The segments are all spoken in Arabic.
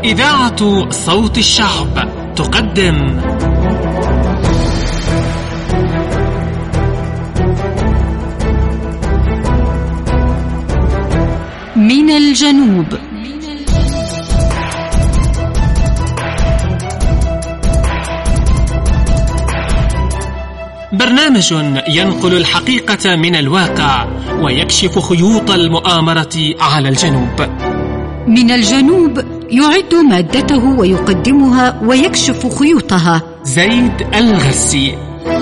إذاعة صوت الشعب تقدم من الجنوب. برنامج ينقل الحقيقة من الواقع ويكشف خيوط المؤامرة على الجنوب. من الجنوب يعد مادته ويقدمها ويكشف خيوطها زيد الغسي.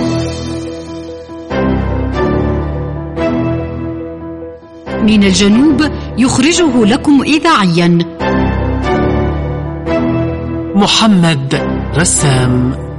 من الجنوب يخرجه لكم إذاعيا محمد رسام.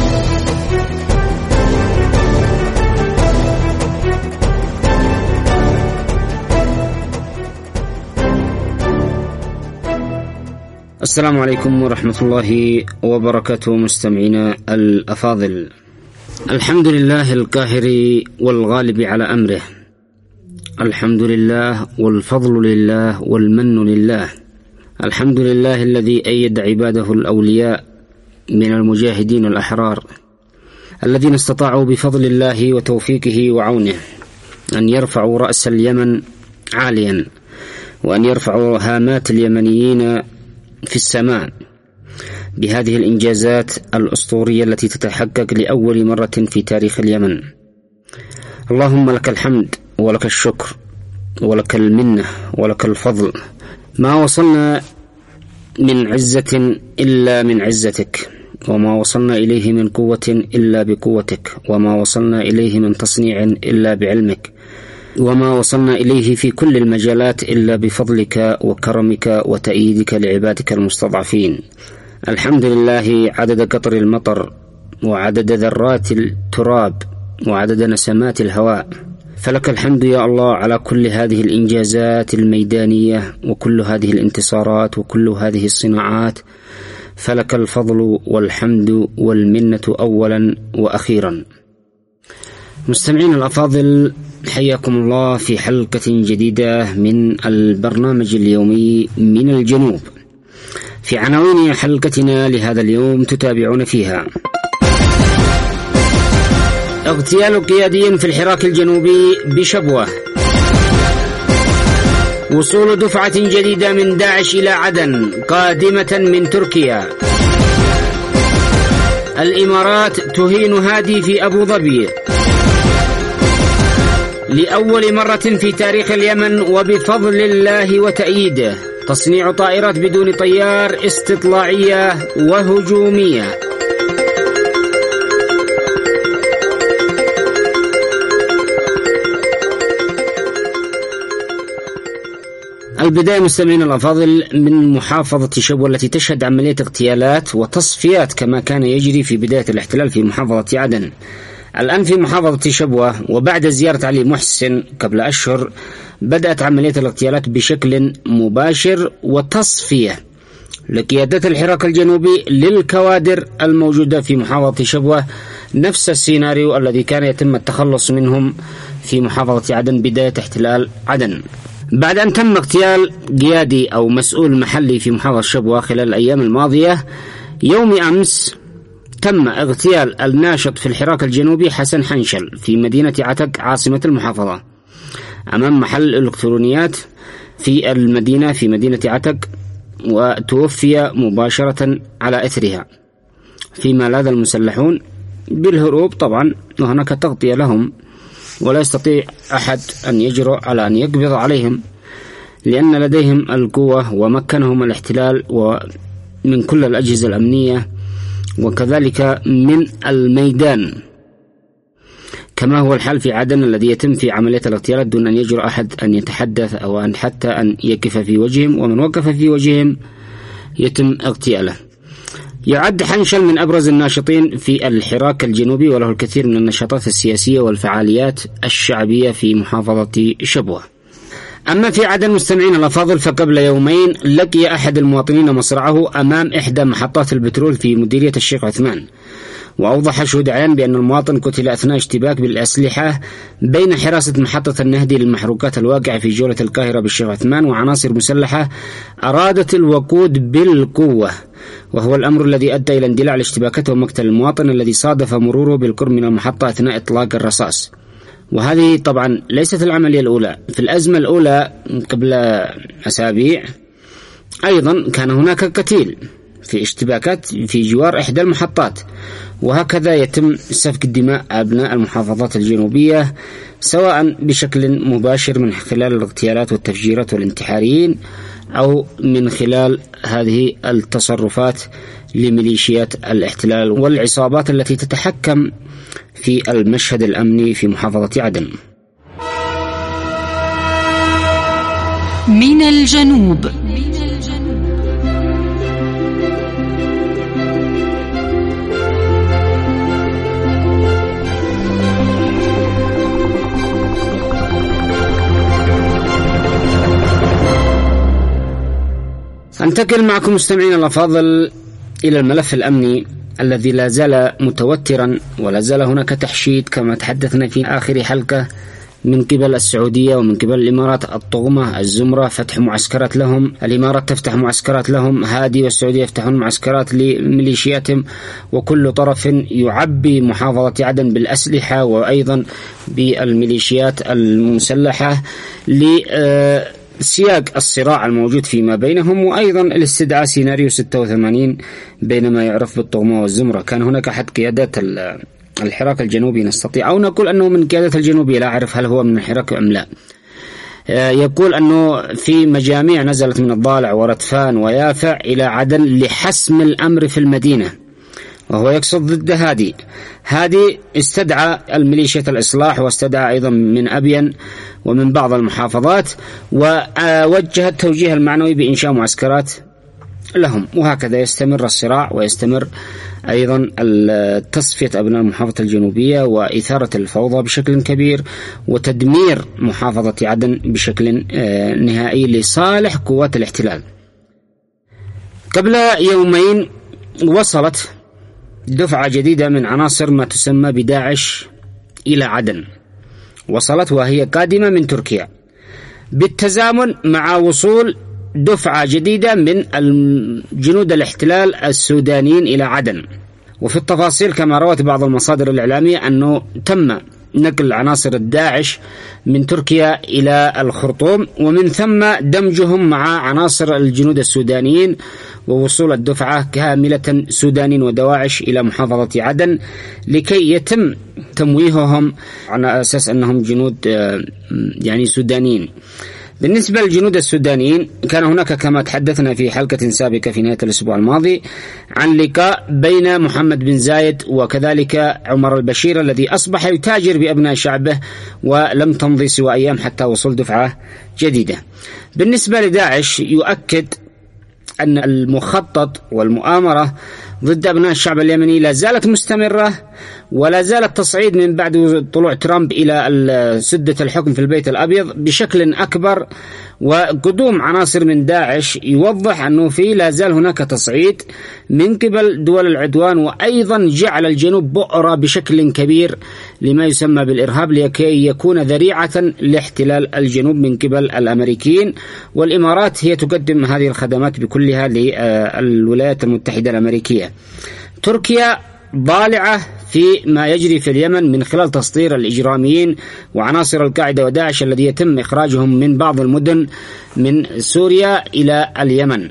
السلام عليكم ورحمة الله وبركاته مستمعينا الأفاضل. الحمد لله القاهر والغالب على أمره، الحمد لله والفضل لله والمن لله، الحمد لله الذي أيد عباده الأولياء من المجاهدين الأحرار الذين استطاعوا بفضل الله وتوفيقه وعونه أن يرفعوا رأس اليمن عاليا وأن يرفعوا هامات اليمنيين في السماء بهذه الإنجازات الأسطورية التي تتحقق لأول مرة في تاريخ اليمن. اللهم لك الحمد ولك الشكر ولك المنة ولك الفضل. ما وصلنا من عزة إلا من عزتك، وما وصلنا إليه من قوة إلا بقوتك، وما وصلنا إليه من تصنيع إلا بعلمك، وما وصلنا إليه في كل المجالات إلا بفضلك وكرمك وتأييدك لعبادك المستضعفين. الحمد لله عدد قطر المطر وعدد ذرات التراب وعدد نسمات الهواء، فلك الحمد يا الله على كل هذه الإنجازات الميدانية وكل هذه الانتصارات وكل هذه الصناعات، فلك الفضل والحمد والمنة أولا وأخيرا. مستمعين الأفاضل، حياكم الله في حلقة جديدة من البرنامج اليومي من الجنوب. في عناوين حلقتنا لهذا اليوم تتابعون فيها: اغتيال قيادي في الحراك الجنوبي بشبوة، وصول دفعة جديدة من داعش إلى عدن قادمة من تركيا، الإمارات تهين هادي في أبو ظبي لأول مرة في تاريخ اليمن وبفضل الله وتأييده، تصنيع طائرات بدون طيار استطلاعية وهجومية. البداية مستمعين الأفاضل من محافظة شبوة التي تشهد عملية اغتيالات وتصفيات كما كان يجري في بداية الاحتلال في محافظة عدن. الآن في محافظة شبوة وبعد زيارة علي محسن قبل أشهر بدأت عملية الاغتيالات بشكل مباشر وتصفية لقيادة الحراك الجنوبي للكوادر الموجودة في محافظة شبوة، نفس السيناريو الذي كان يتم التخلص منهم في محافظة عدن بداية احتلال عدن. بعد أن تم اغتيال قيادي أو مسؤول محلي في محافظة شبوة خلال الأيام الماضية، يوم أمس تم اغتيال الناشط في الحراك الجنوبي حسن حنشل في مدينة عتق عاصمة المحافظة أمام محل الإلكترونيات في المدينة في مدينة عتق، وتوفي مباشرة على إثرها، فيما لاذ المسلحون بالهروب طبعا، وهناك تغطية لهم ولا يستطيع أحد أن يجرؤ على أن يقبض عليهم لأن لديهم القوة ومكنهم الاحتلال ومن كل الأجهزة الأمنية وكذلك من الميدان، كما هو الحال في عدن الذي يتم في عملية الاغتيالات دون أن يجرؤ أحد أن يتحدث أو أن حتى أن يقف في وجههم، ومن وقف في وجههم يتم اغتياله. يعد حنشل من أبرز الناشطين في الحراك الجنوبي، وله الكثير من النشاطات السياسية والفعاليات الشعبية في محافظة شبوة. أما في عدن مستمعين الأفاضل، فقبل يومين لقي أحد المواطنين مصرعه أمام إحدى محطات البترول في مديرية الشيخ عثمان، وأوضح شهود عيان بأن المواطن قتل أثناء اشتباك بالأسلحة بين حراسة محطة النهدي للمحروقات الواقعة في جولة القاهرة بالشيخ عثمان وعناصر مسلحة أرادت الوقود بالقوة، وهو الأمر الذي أدى إلى اندلاع الاشتباكات ومقتل المواطن الذي صادف مروره بالقرب من المحطة أثناء إطلاق الرصاص. وهذه طبعا ليست العملية الأولى. في الأزمة الأولى قبل أسابيع أيضا كان هناك قتيل في اشتباكات في جوار إحدى المحطات، وهكذا يتم سفك دماء أبناء المحافظات الجنوبية سواء بشكل مباشر من خلال الاغتيالات والتفجيرات والانتحاريين أو من خلال هذه التصرفات لميليشيات الاحتلال والعصابات التي تتحكم في المشهد الأمني في محافظة عدن. من الجنوب. أنتقل معكم مستمعين الأفاضل إلى الملف الأمني الذي لا زال متوترا ولا زال هناك تحشيد كما تحدثنا في آخر حلقة من قبل السعودية ومن قبل الإمارات الطغمة الزمرة، فتح معسكرات لهم، الإمارات تفتح معسكرات لهم، هادي والسعودية يفتحون معسكرات لميليشياتهم، وكل طرف يعبي محافظة عدن بالأسلحة وأيضا بالميليشيات المسلحة لسياق الصراع الموجود فيما بينهم، وأيضا الاستدعاء سيناريو 86 بين ما يعرف بالطغمة والزمرة. كان هناك أحد قيادات الحراك الجنوبي نستطيع أو نقول أنه من قيادة الجنوبي، لا أعرف هل هو من الحراك أم لا، يقول أنه في مجاميع نزلت من الضالع وردفان ويافع إلى عدن لحسم الأمر في المدينة، وهو يقصد ضد هادي استدعى الميليشيا الإصلاح واستدعى أيضا من أبين ومن بعض المحافظات، ووجه التوجيه المعنوي بإنشاء معسكرات لهم، وهكذا يستمر الصراع ويستمر أيضا تصفية أبناء المحافظة الجنوبية وإثارة الفوضى بشكل كبير وتدمير محافظة عدن بشكل نهائي لصالح قوات الاحتلال. قبل يومين وصلت دفعة جديدة من عناصر ما تسمى بداعش إلى عدن، وصلت وهي قادمة من تركيا بالتزامن مع وصول دفعة جديدة من جنود الاحتلال السودانيين إلى عدن. وفي التفاصيل كما روت بعض المصادر الإعلامية أنه تم نقل عناصر الداعش من تركيا إلى الخرطوم، ومن ثم دمجهم مع عناصر الجنود السودانيين، ووصول الدفعة كاملة سودانيين ودواعش إلى محافظة عدن لكي يتم تمويههم على أساس أنهم جنود يعني سودانيين. بالنسبة للجنود السودانيين كان هناك كما تحدثنا في حلقة سابقة في نهاية الأسبوع الماضي عن لقاء بين محمد بن زايد وكذلك عمر البشير الذي أصبح يتاجر بأبناء شعبه، ولم تمضي سوى أيام حتى وصول دفعة جديدة. بالنسبة لداعش يؤكد أن المخطط والمؤامرة ضد أبناء الشعب اليمني لا زالت مستمرة، ولا زال التصعيد من بعد طلوع ترامب إلى سدة الحكم في البيت الأبيض بشكل أكبر، وقدوم عناصر من داعش يوضح أنه في لا زال هناك تصعيد من قبل دول العدوان، وأيضا جعل الجنوب بؤرة بشكل كبير لما يسمى بالإرهاب لكي يكون ذريعة لاحتلال الجنوب من قبل الأمريكيين. والإمارات هي تقدم هذه الخدمات بكلها للولايات المتحدة الأمريكية. تركيا ضالعة في ما يجري في اليمن من خلال تسطير الإجراميين وعناصر القاعدة وداعش الذي يتم إخراجهم من بعض المدن من سوريا إلى اليمن.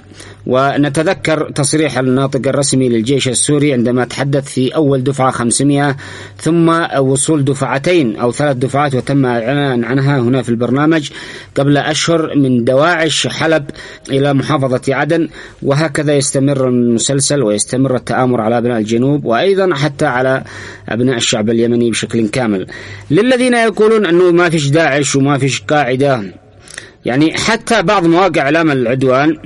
ونتذكر تصريح الناطق الرسمي للجيش السوري عندما تحدث في أول دفعة 500 ثم وصول دفعتين أو 3 دفعات وتم الإعلان عنها هنا في البرنامج قبل أشهر من دواعش حلب إلى محافظة عدن، وهكذا يستمر المسلسل ويستمر التآمر على أبناء الجنوب وأيضا حتى على أبناء الشعب اليمني بشكل كامل. للذين يقولون أنه ما فيش داعش وما فيش قاعدة، يعني حتى بعض مواقع إعلام العدوان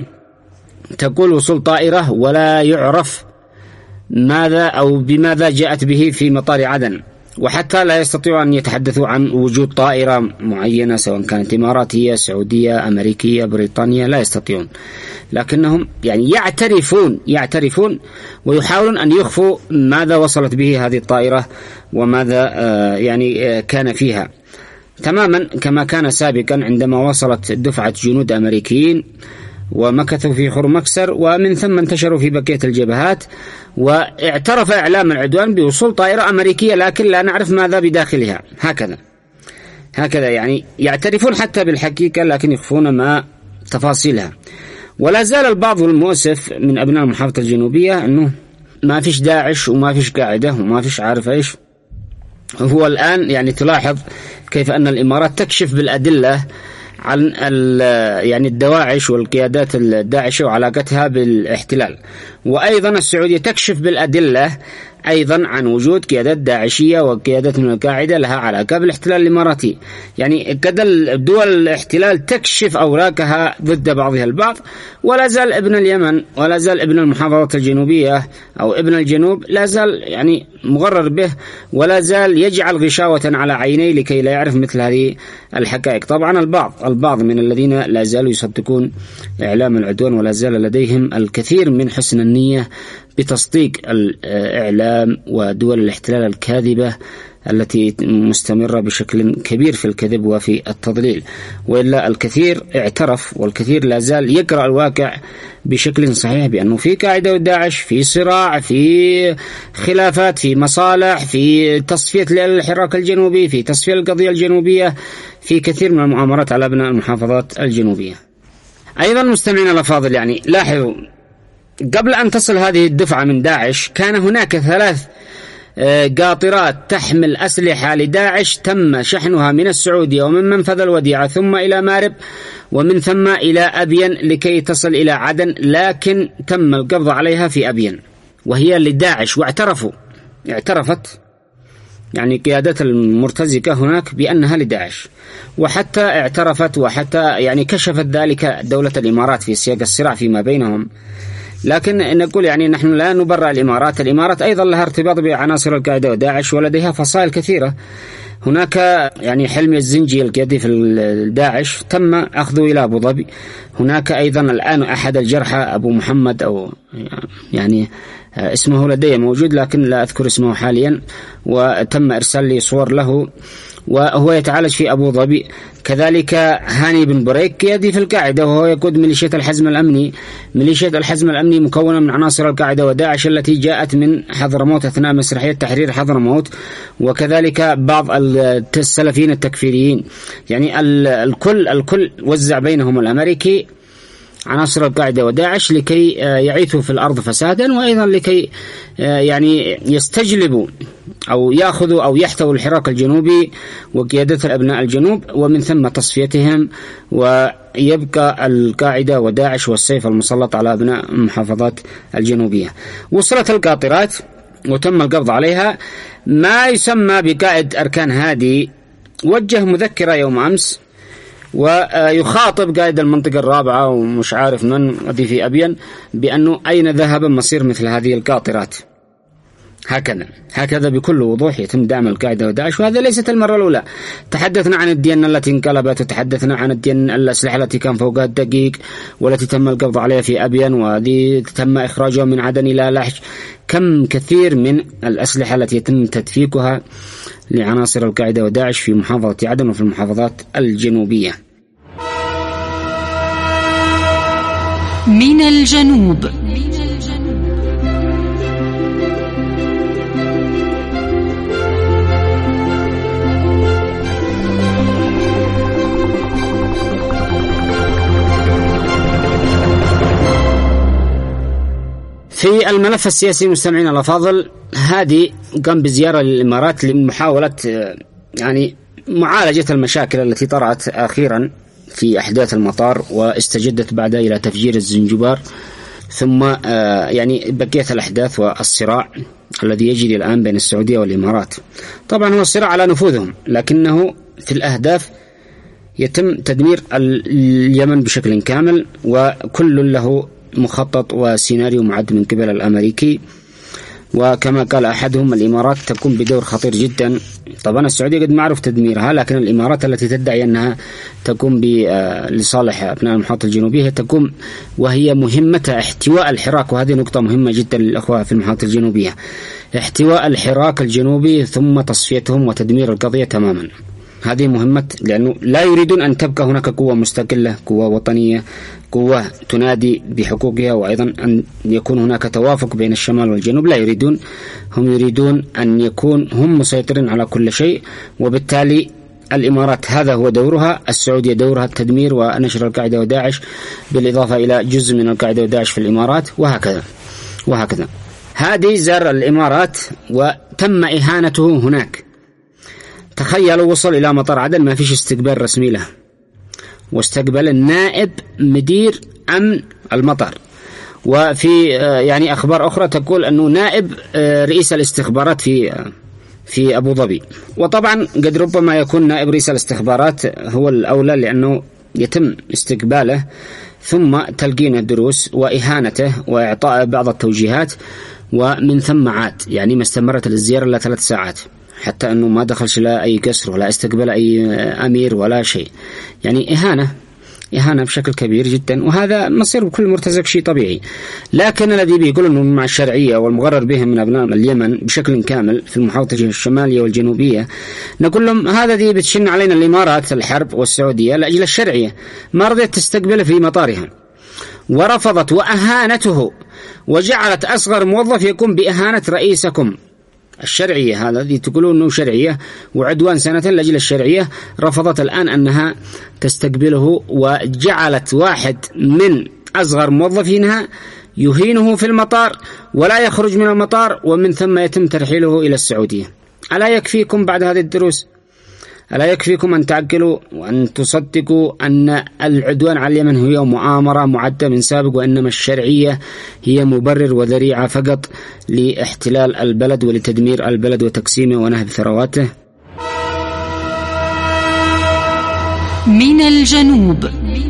تقول وصول طائرة ولا يعرف ماذا أو بماذا جاءت به في مطار عدن، وحتى لا يستطيعوا أن يتحدثوا عن وجود طائرة معينة سواء كانت إماراتية، سعودية، أمريكية، بريطانية، لا يستطيعون. لكنهم يعني يعترفون ويحاولون أن يخفوا ماذا وصلت به هذه الطائرة وماذا يعني كان فيها، تماما كما كان سابقا عندما وصلت دفعة جنود أمريكيين ومكثوا في خرم مكسر، ومن ثم انتشروا في بقية الجبهات، واعترف إعلام العدوان بوصول طائرة أمريكية لكن لا نعرف ماذا بداخلها. هكذا يعني يعترفون حتى بالحقيقة لكن يخفون ما تفاصيلها. ولا زال البعض المؤسف من أبناء المحافظة الجنوبية أنه ما فيش داعش وما فيش قاعدة وما فيش عارف إيش. هو الآن يعني تلاحظ كيف أن الإمارات تكشف بالأدلة عن يعني الدواعش والقيادات الداعشة وعلاقتها بالاحتلال، وأيضا السعودية تكشف بالأدلة أيضا عن وجود قيادات داعشية وقيادات من القاعدة لها علاقة بالاحتلال الإماراتي. يعني قد دول الاحتلال تكشف أوراقها ضد بعضها البعض، ولا زال ابن اليمن ولا زال ابن المحافظات الجنوبية أو ابن الجنوب لا زال يعني مغرر به، ولا زال يجعل غشاوة على عينيه لكي لا يعرف مثل هذه الحقائق. طبعا البعض من الذين لا زالوا يصدقون إعلام العدوان ولا زال لديهم الكثير من حسن النية بتصديق الإعلام ودول الاحتلال الكاذبة التي مستمرة بشكل كبير في الكذب وفي التضليل. وإلا الكثير اعترف والكثير لا زال يقرأ الواقع بشكل صحيح بأنه في قاعدة وداعش، في صراع، في خلافات، في مصالح، في تصفية الحراك الجنوبي، في تصفية القضية الجنوبية، في كثير من المؤامرات على أبناء المحافظات الجنوبية. أيضا مستمعين الأفاضل، يعني لاحظوا قبل أن تصل هذه الدفعة من داعش كان هناك 3 قاطرات تحمل أسلحة لداعش تم شحنها من السعودية ومن منفذ الوديعة ثم إلى مارب ومن ثم إلى أبين لكي تصل إلى عدن، لكن تم القبض عليها في أبين وهي لداعش، اعترفت يعني قيادات المرتزقة هناك بأنها لداعش، وحتى اعترفت وحتى يعني كشفت ذلك دولة الإمارات في سياق الصراع فيما بينهم. لكن نقول يعني نحن لا نبرأ الإمارات أيضا لها ارتباط بعناصر القاعدة وداعش ولديها فصائل كثيرة. هناك يعني حلمي الزنجي القيادي في داعش تم أخذه إلى أبو ظبي. هناك أيضا الآن أحد الجرحى أبو محمد أو يعني اسمه لدي موجود لكن لا أذكر اسمه حاليا، وتم إرسال لي صور له وهو يتعالج في أبو ظبي. كذلك هاني بن بريك قيادي في القاعدة وهو يقود ميليشيا الحزم الأمني. ميليشيا الحزم الأمني مكونة من عناصر القاعدة وداعش التي جاءت من حضرموت أثناء مسرحية تحرير حضرموت، وكذلك بعض السلفيين التكفيريين. يعني الكل وزع بينهم الأمريكي عناصر القاعدة وداعش لكي يعيثوا في الأرض فسادا، وأيضا لكي يعني يستجلبوا أو يأخذوا أو يحتووا الحراك الجنوبي وقيادة الأبناء الجنوب ومن ثم تصفيتهم، ويبقى القاعدة وداعش والسيف المسلط على أبناء المحافظات الجنوبية. وصلت القاطرات وتم القبض عليها. ما يسمى بقائد أركان هادي وجه مذكرة يوم أمس ويخاطب قائد المنطقة الرابعة ومش عارف من الذي في أبين بأنه أين ذهب مصير مثل هذه القاطرات. هكذا بكل وضوح يتم دعم القاعدة وداعش، وهذا ليست المرة الأولى. تحدثنا عن الديانة التي انقلبت، وتحدثنا عن الأسلحة التي كان فوقها الدقيق والتي تم القبض عليها في أبين، وهذه تم إخراجها من عدن إلى لحج. كم كثير من الأسلحة التي يتم تدفيقها لعناصر القاعدة وداعش في محافظة عدن وفي المحافظات الجنوبية. من الجنوب. في الملف السياسي مستمعين الأفاضل، هادي قام بزيارة للإمارات لمحاولة يعني معالجة المشاكل التي طرأت أخيرا في أحداث المطار واستجدت بعدها إلى تفجير الزنجبار، ثم يعني بقية الأحداث والصراع الذي يجري الآن بين السعودية والإمارات. طبعا هو الصراع على نفوذهم، لكنه في الأهداف يتم تدمير اليمن بشكل كامل، وكل له مخطط وسيناريو معد من قبل الأمريكي. وكما قال أحدهم الإمارات تقوم بدور خطير جدا. طبعا السعودية قد معروف تدميرها، لكن الإمارات التي تدعي أنها تقوم لصالح أبناء المحافظة الجنوبية تقوم وهي مهمتها احتواء الحراك، وهذه نقطة مهمة جدا للأخوة في المحافظة الجنوبية، احتواء الحراك الجنوبي ثم تصفيتهم وتدمير القضية تماما. هذه مهمة، لأنه لا يريدون أن تبقى هناك قوة مستقلة، قوة وطنية، قوة تنادي بحقوقها، وأيضا أن يكون هناك توافق بين الشمال والجنوب. لا يريدون، هم يريدون أن يكون هم مسيطرين على كل شيء، وبالتالي الإمارات هذا هو دورها، السعودية دورها التدمير ونشر القاعدة وداعش، بالإضافة إلى جزء من القاعدة وداعش في الإمارات، وهكذا. هذه زار الإمارات وتم إهانته هناك. تخيلوا وصل إلى مطار عدن ما فيش استقبال رسمي له، واستقبل النائب مدير أمن المطار. وفي يعني أخبار أخرى تقول أنه نائب رئيس الاستخبارات في أبو ظبي. وطبعا قد ربما يكون نائب رئيس الاستخبارات هو الأولى، لأنه يتم استقباله ثم تلقين الدروس وإهانته وإعطاء بعض التوجيهات، ومن ثم عاد. يعني ما استمرت الزيارة إلا 3 ساعات، حتى أنه ما دخلش لا أي قصر ولا استقبل أي أمير ولا شيء. يعني إهانة بشكل كبير جدا، وهذا مصير بكل مرتزق، شيء طبيعي. لكن الذي بيقول أنه مع الشرعية والمغرر بهم من أبناء اليمن بشكل كامل في المحافظة الشمالية والجنوبية، نقول لهم هذا دي بتشن علينا الإمارات الحرب والسعودية لأجل الشرعية، ما رضيت تستقبله في مطارها ورفضت وأهانته، وجعلت أصغر موظف يقوم بإهانة رئيسكم. الشرعية هذا دي تقولون أنه شرعية وعدوان سنة لأجل الشرعية، رفضت الآن أنها تستقبله، وجعلت واحد من أصغر موظفينها يهينه في المطار ولا يخرج من المطار، ومن ثم يتم ترحيله إلى السعودية. ألا يكفيكم بعد هذه الدروس؟ ألا يكفيكم أن تعقلوا وأن تصدقوا أن العدوان على اليمن هي مؤامرة معدة من سابق، وإنما الشرعية هي مبرر وذريعة فقط لاحتلال البلد ولتدمير البلد وتقسيمه ونهب ثرواته؟ من الجنوب.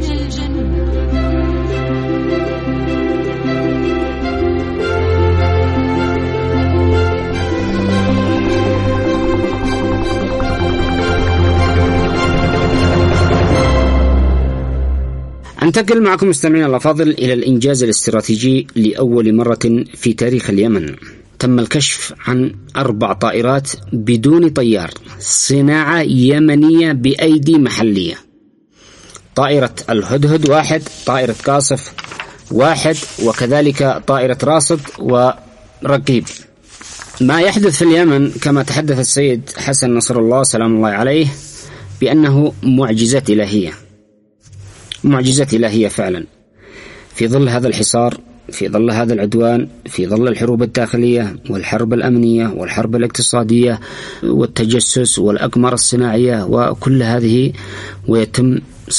أنتقل معكم مستمعين الأفاضل إلى الإنجاز الاستراتيجي لأول مرة في تاريخ اليمن. تم الكشف عن 4 طائرات بدون طيار، صناعة يمنية بأيدي محلية. طائرة الهدهد 1، طائرة قاصف 1، وكذلك طائرة راصد ورقيب. ما يحدث في اليمن كما تحدث السيد حسن نصر الله سلام الله عليه بأنه معجزات إلهية، معجزات إلهية فعلا، في ظل هذا الحصار، في ظل هذا العدوان، في ظل الحروب الداخلية والحرب الأمنية والحرب الاقتصادية والتجسس والأقمار الصناعية وكل هذه، ويتم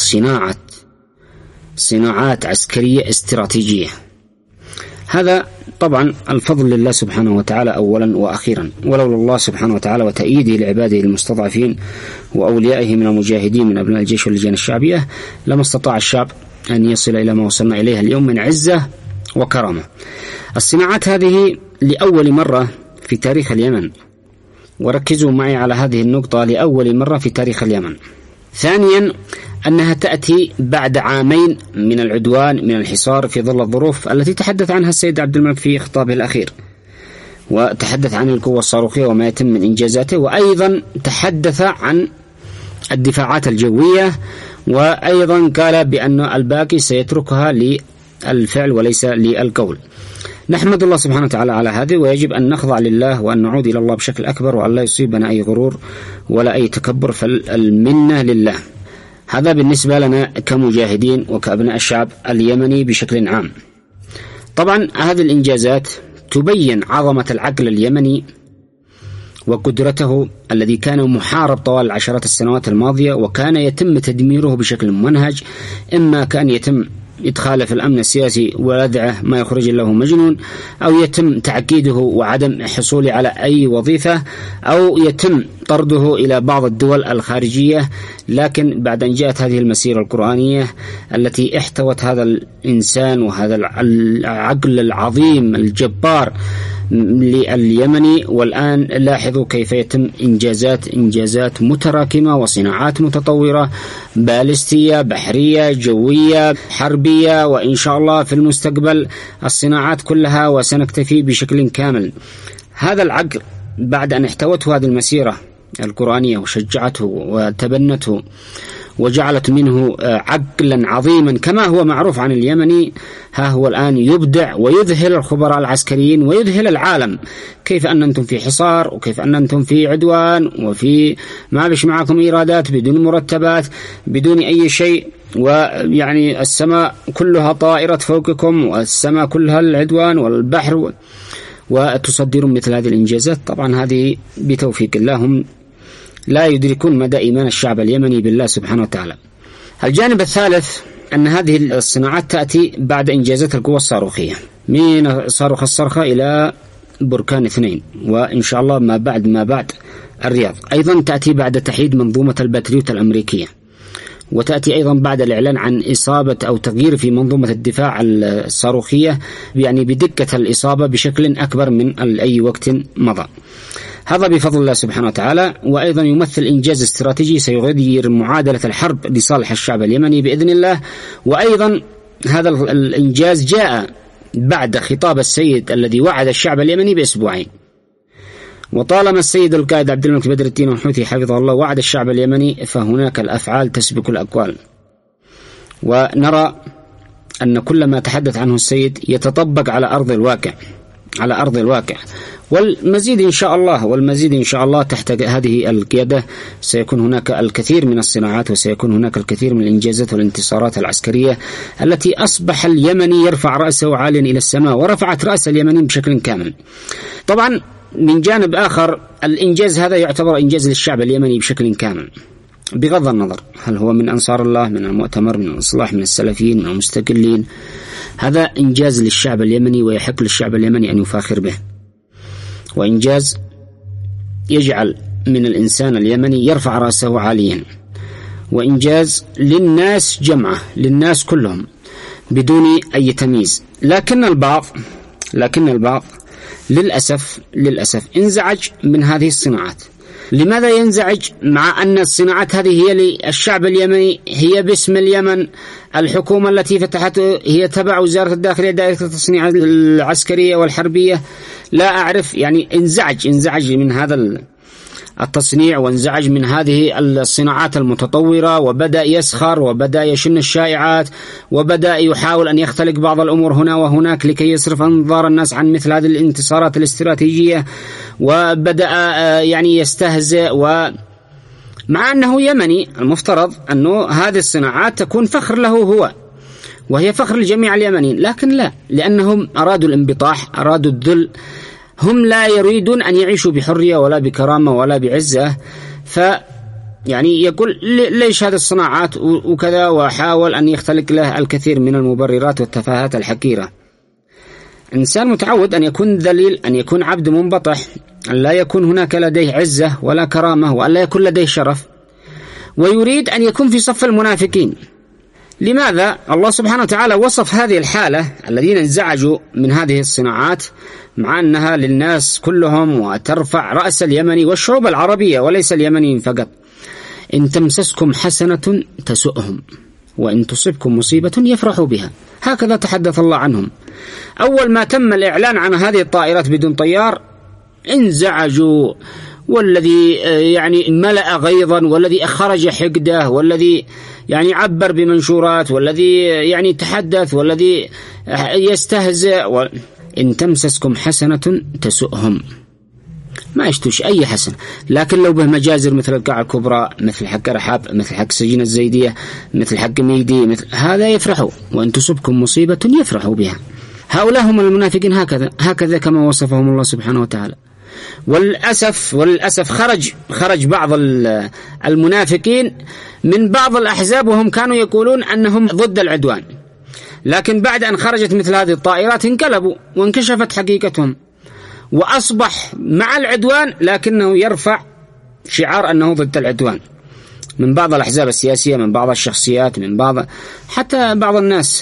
صناعات عسكرية استراتيجية. هذا طبعا الفضل لله سبحانه وتعالى أولا وأخيرا، ولولا الله سبحانه وتعالى وتأييده لعباده المستضعفين وأوليائه من المجاهدين من أبناء الجيش واللجان الشعبية لما استطاع الشعب أن يصل إلى ما وصلنا إليه اليوم من عزة وكرامة. الصناعات هذه لأول مرة في تاريخ اليمن، وركزوا معي على هذه النقطة، لأول مرة في تاريخ اليمن. ثانيا أنها تأتي بعد 2 عام من العدوان من الحصار، في ظل الظروف التي تحدث عنها السيد عبد الملك في خطابه الأخير، وتحدث عن القوة الصاروخية وما يتم من إنجازاته، وأيضا تحدث عن الدفاعات الجوية، وأيضا قال بأن الباقي سيتركها للفعل وليس للقول. نحمد الله سبحانه وتعالى على هذه، ويجب أن نخضع لله وأن نعود إلى الله بشكل أكبر، وأن لا يصيبنا أي غرور ولا أي تكبر، فالمنة لله. هذا بالنسبة لنا كمجاهدين وكأبناء الشعب اليمني بشكل عام. طبعا هذه الإنجازات تبين عظمة العقل اليمني وقدرته الذي كان محارب طوال العشرات السنوات الماضية، وكان يتم تدميره بشكل ممنهج، إما كان يتم إدخاله في الأمن السياسي ولدعه ما يخرج له مجنون، أو يتم تعقيده وعدم حصوله على أي وظيفة، أو يتم طرده إلى بعض الدول الخارجية. لكن بعد أن جاءت هذه المسيرة القرآنية التي احتوت هذا الإنسان وهذا العقل العظيم الجبار لليمني. والآن لاحظوا كيف يتم إنجازات متراكمة وصناعات متطورة، باليستية، بحرية، جوية، حربية، وإن شاء الله في المستقبل الصناعات كلها، وسنكتفي بشكل كامل. هذا العقل بعد أن احتوته هذه المسيرة القرآنية وشجعته وتبنته وجعلت منه عقلا عظيما كما هو معروف عن اليمني، ها هو الآن يبدع ويذهل الخبراء العسكريين ويذهل العالم. كيف أن أنتم في حصار، وكيف أن أنتم في عدوان، وفي ما بش معكم إيرادات، بدون مرتبات، بدون أي شيء، ويعني السماء كلها طائرة فوقكم، والسماء كلها العدوان والبحر، وتصدرون مثل هذه الإنجازات. طبعا هذه بتوفيق الله، هم لا يدركون مدى إيمان الشعب اليمني بالله سبحانه وتعالى. الجانب الثالث أن هذه الصناعات تأتي بعد إنجازات القوى الصاروخية، من صاروخ الصرخة إلى بركان 2، وإن شاء الله ما بعد الرياض. أيضا تأتي بعد تحييد منظومة الباتريوت الأمريكية، وتأتي أيضا بعد الإعلان عن إصابة أو تغيير في منظومة الدفاع الصاروخية، يعني بدقة الإصابة بشكل أكبر من أي وقت مضى. هذا بفضل الله سبحانه وتعالى. وأيضا يمثل إنجاز استراتيجي سيغير معادلة الحرب لصالح الشعب اليمني بإذن الله. وأيضا هذا الإنجاز جاء بعد خطاب السيد الذي وعد الشعب اليمني بأسبوعين. وطالما السيد القائد عبد الملك بدر الدين الحوثي حفظه الله وعد الشعب اليمني، فهناك الأفعال تسبق الأقوال، ونرى أن كل ما تحدث عنه السيد يتطبق على أرض الواقع. والمزيد إن شاء الله تحت هذه القيادة سيكون هناك الكثير من الصناعات، وسيكون هناك الكثير من الإنجازات والانتصارات العسكرية التي أصبح اليمني يرفع رأسه عاليا إلى السماء، ورفعت رأس اليمني بشكل كامل. طبعا من جانب آخر الإنجاز هذا يعتبر إنجاز للشعب اليمني بشكل كامل، بغض النظر هل هو من أنصار الله، من المؤتمر، من الإصلاح، من السلفيين، من المستقلين. هذا إنجاز للشعب اليمني، ويحق للشعب اليمني أن يفاخر به، وإنجاز يجعل من الإنسان اليمني يرفع رأسه عاليا، وإنجاز للناس جمعة، للناس كلهم بدون أي تمييز. لكن البعض للأسف انزعج من هذه الصناعات. لماذا ينزعج مع أن الصناعات هذه هي للشعب اليمني، هي باسم اليمن؟ الحكومة التي فتحته هي تبع وزارة الداخلية، دائرة التصنيع العسكرية والحربية. لا أعرف، يعني انزعج من هذا التصنيع، وانزعج من هذه الصناعات المتطورة، وبدأ يسخر، وبدأ يشن الشائعات، وبدأ يحاول أن يختلق بعض الأمور هنا وهناك لكي يصرف أنظار الناس عن مثل هذه الانتصارات الاستراتيجية، وبدأ يعني يستهزئ. ومع أنه يمني المفترض أنه هذه الصناعات تكون فخر له هو، وهي فخر لجميع اليمنيين، لكن لا، لأنهم أرادوا الانبطاح، أرادوا الذل. هم لا يريدون أن يعيشوا بحرية ولا بكرامة ولا بعزة. يعني يقول ليش هذه الصناعات وكذا، وحاول أن يختلق له الكثير من المبررات والتفاهات الحقيرة. إنسان متعود أن يكون ذليل، أن يكون عبد منبطح، أن لا يكون هناك لديه عزة ولا كرامة، وأن لا يكون لديه شرف، ويريد أن يكون في صف المنافقين. لماذا؟ الله سبحانه وتعالى وصف هذه الحالة الذين انزعجوا من هذه الصناعات مع أنها للناس كلهم، وترفع رأس اليمني والشعوب العربية وليس اليمني فقط. إن تمسسكم حسنة تسؤهم، وإن تصبكم مصيبة يفرحوا بها. هكذا تحدث الله عنهم. أول ما تم الإعلان عن هذه الطائرات بدون طيار انزعجوا، والذي يعني ملأ غيظا، والذي أخرج حقده، والذي يعني عبر بمنشورات، والذي يعني تحدث، والذي يستهزئ. إن تمسسكم حسنة تسؤهم، ما يشتوش أي حسنة. لكن لو به مجازر مثل القاعة الكبرى، مثل حق رحاب، مثل حق سجين الزيدية، مثل حق ميدي، مثل هذا يفرحوا. وإن تصبكم مصيبة يفرحوا بها. هؤلاء هم المنافقين، هكذا كما وصفهم الله سبحانه وتعالى. والأسف خرج بعض المنافقين من بعض الأحزاب، وهم كانوا يقولون أنهم ضد العدوان، لكن بعد أن خرجت مثل هذه الطائرات انقلبوا وانكشفت حقيقتهم، وأصبح مع العدوان لكنه يرفع شعار أنه ضد العدوان من بعض الأحزاب السياسية، من بعض الشخصيات، من بعض حتى بعض الناس.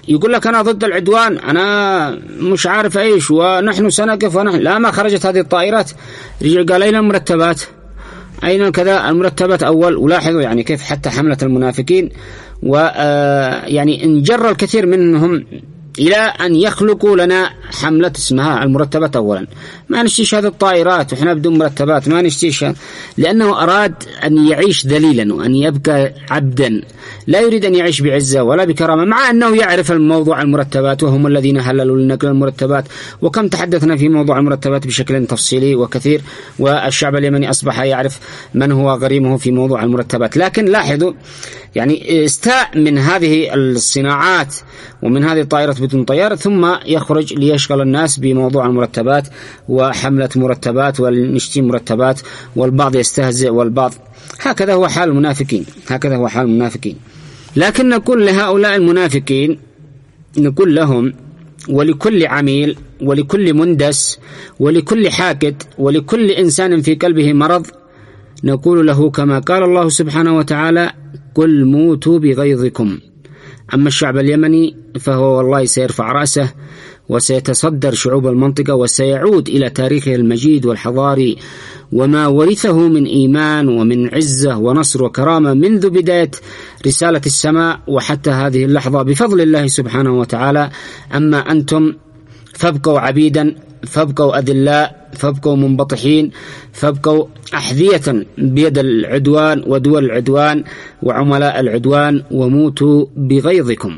يقول لك أنا ضد العدوان، أنا مش عارف إيش، ونحن سنقف لا، ما خرجت هذه الطائرات. قال أين المرتبات؟ أين كذا المرتبات أول. ولاحظوا يعني كيف حتى حملة المنافقين ويعني انجر الكثير منهم إلى أن يخلقوا لنا حملة اسمها المرتبات أولا. ما نشتيش هذه الطائرات وإحنا بدون مرتبات، ما نشتيش، لأنه أراد أن يعيش ذليلا وأن يبقى عبدا، لا يريد أن يعيش بعزة ولا بكرامة، مع أنه يعرف الموضوع المرتبات، وهم الذين هللوا لنقل المرتبات. وكم تحدثنا في موضوع المرتبات بشكل تفصيلي وكثير، والشعب اليمني أصبح يعرف من هو غريمه في موضوع المرتبات. لكن لاحظوا يعني استاء من هذه الصناعات ومن هذه الطائرات بدون طيار، ثم يخرج ليشغل الناس بموضوع المرتبات وحملة مرتبات ونشتي مرتبات، والبعض يستهزئ والبعض. هكذا هو حال المنافقين، هكذا هو حال المنافقين. لكن نقول لهؤلاء المنافقين، نقول لهم ولكل عميل ولكل مندس ولكل حاقد ولكل إنسان في قلبه مرض، نقول له كما قال الله سبحانه وتعالى: قل موتوا بغيظكم. أما الشعب اليمني فهو والله سيرفع رأسه وسيتصدر شعوب المنطقة، وسيعود إلى تاريخه المجيد والحضاري وما ورثه من إيمان ومن عزة ونصر وكرامة منذ بداية رسالة السماء وحتى هذه اللحظة بفضل الله سبحانه وتعالى. أما أنتم فابقوا عبيدا، فابقوا أذلاء، فابقوا منبطحين، فابقوا أحذية بيد العدوان ودول العدوان وعملاء العدوان، وموتوا بغيظكم.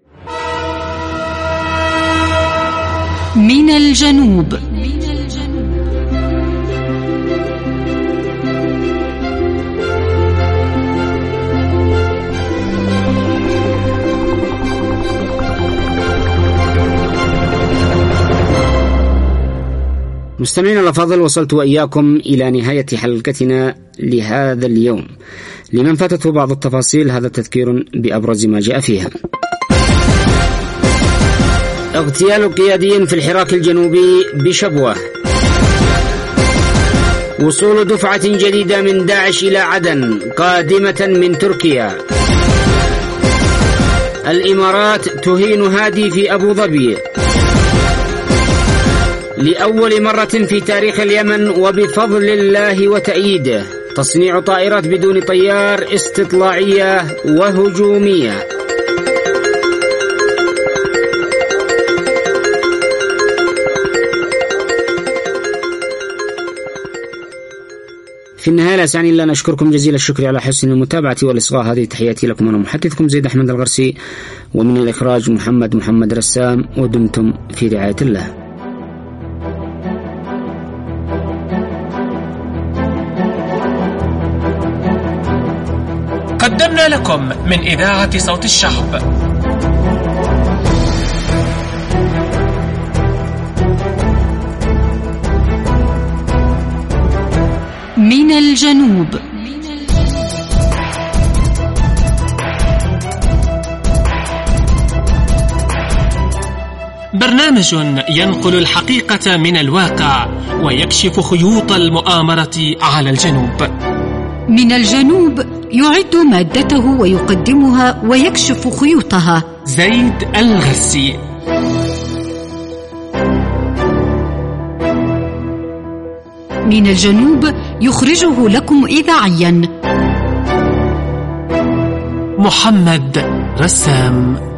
من الجنوب. مستمعين الأفاضل، وصلت وإياكم إلى نهاية حلقتنا لهذا اليوم. لمن فاتته بعض التفاصيل، هذا تذكير بأبرز ما جاء فيها. اغتيال قيادي في الحراك الجنوبي بشبوة. وصول دفعة جديدة من داعش إلى عدن قادمة من تركيا. الإمارات تهين هادي في أبو ظبي لأول مرة في تاريخ اليمن وبفضل الله وتأييده. تصنيع طائرات بدون طيار استطلاعية وهجومية. في النهاية لا يسعني إلا أن أشكركم جزيل الشكر على حسن المتابعة والإصغاء. هذه تحياتي لكم، أنا محدثكم زيد أحمد الغرسي، ومن الإخراج محمد رسام، ودمتم في رعاية الله. قدمنا لكم من إذاعة صوت الشعب من الجنوب. برنامج ينقل الحقيقة من الواقع ويكشف خيوط المؤامرة على الجنوب. من الجنوب يعد مادته ويقدمها ويكشف خيوطها زيد الغرسي. من الجنوب يخرجه لكم إذاعيا محمد رسام.